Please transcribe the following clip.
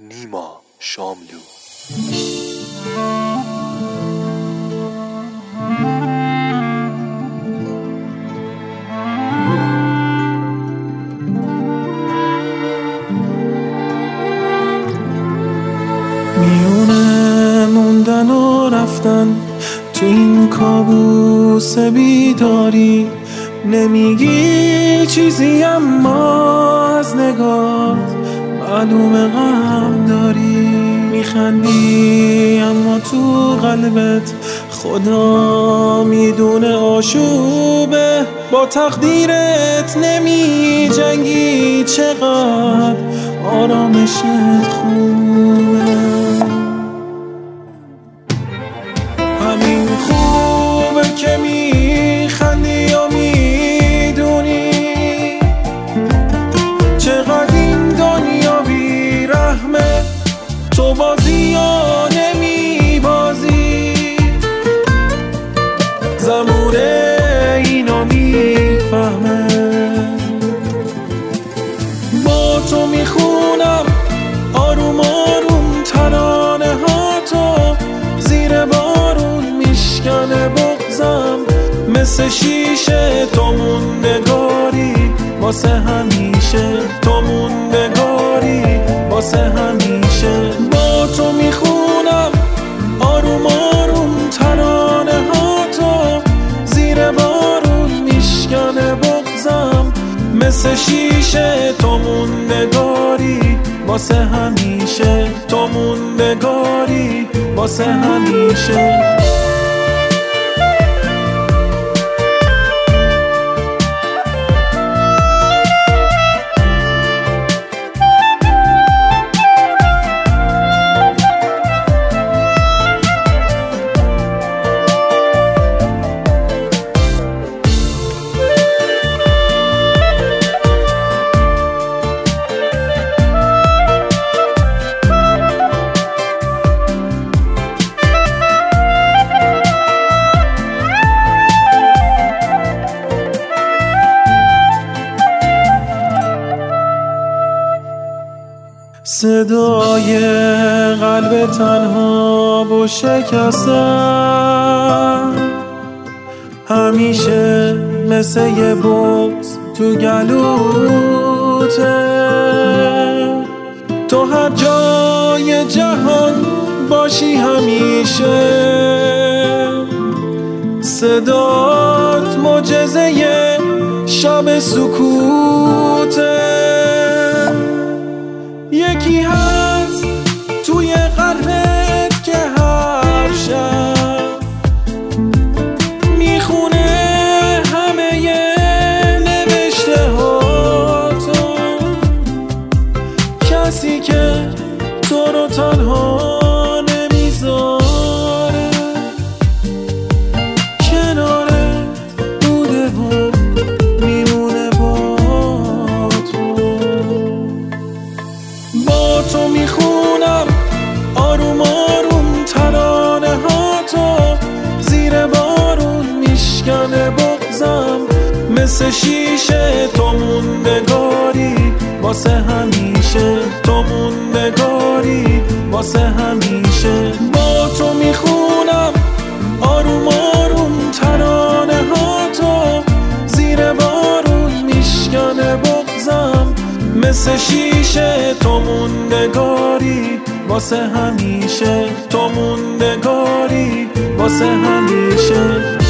نیما شاملو. میونه موندن و رفتن تو این کابوس بیداری، نمیگی چیزی اما از نگات معلومه غم داری. میخندی اما تو قلبت خدا میدونه آشوبه، با تقدیرت نمی جنگی، چقدر آرامشت خوبه. همین خوبه که میخندی و میدونی چقدر این دنیا بیرحمه، تو بازی یا نمیبازی، زمونه اینو میفهمه. با تو میخونم آروم آروم ترانه ها، تو زیر بارون میشکنه بغزم مثل شیشه، تو موندگاری واسه همیشه، تو موندگاری واسه همیشه. با تو میخونم آروم آروم ترانه ها، تو زیر بارون میشکنه بغزم مثل شیشه، تو موندگاری واسه همیشه، تو موندگاری واسه همیشه. صدای قلب تنها و شکستن همیشه مثل یه بغض تو گلوته، تو هر جای جهان باشی همیشه، صدات معجزه شب سکوته. یکی هست توی قلبت که هر شب میخونه همه نوشته هاتو، کسی که تو رو تنها نمیذاره، کنارت بوده و میمونه با تو. با تو میخونم آروم آروم ترانه ها، تو زیر بارون میشکنه بغزم مثل شیشه، تو موندگاری واسه همیشه، تو موندگاری واسه همیشه. با تو میخونم آروم آروم ترانه ها، تو زیر بارون میشکنه بغزم مثل شیشه، تو موندگاری واسه همیشه، تو موندگاری واسه همیشه.